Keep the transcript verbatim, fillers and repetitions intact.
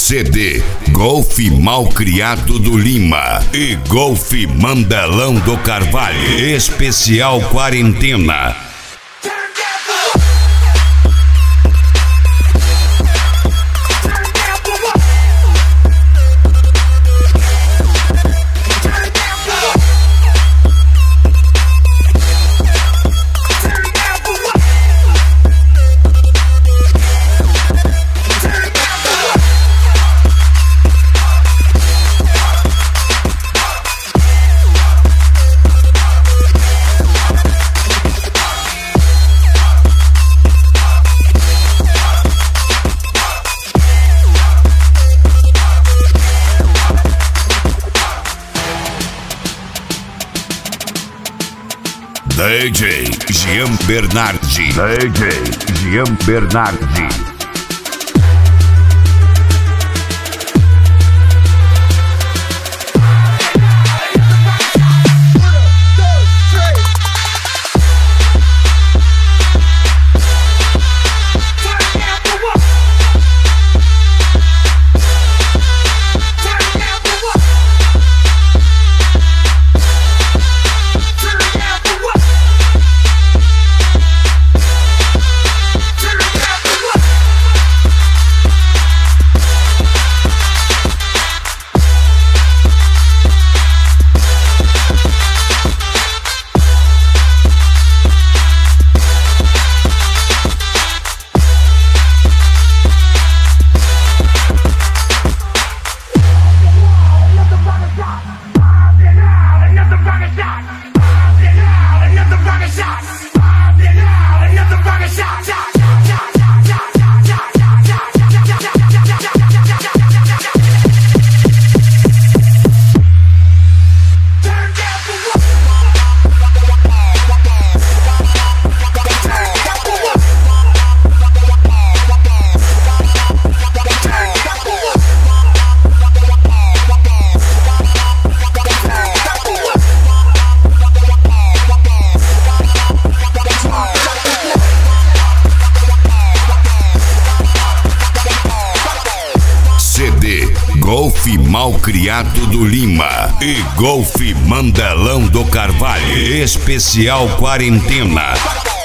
C D Golf Malcriado do Lima e Golf Mandelão do Carvalho. Especial Quarentena. D J Jean Bernardi. D J Jean Bernardi. C D Golf Malcriado do Lima e Golf Mandelão do Carvalho. Especial Quarentena.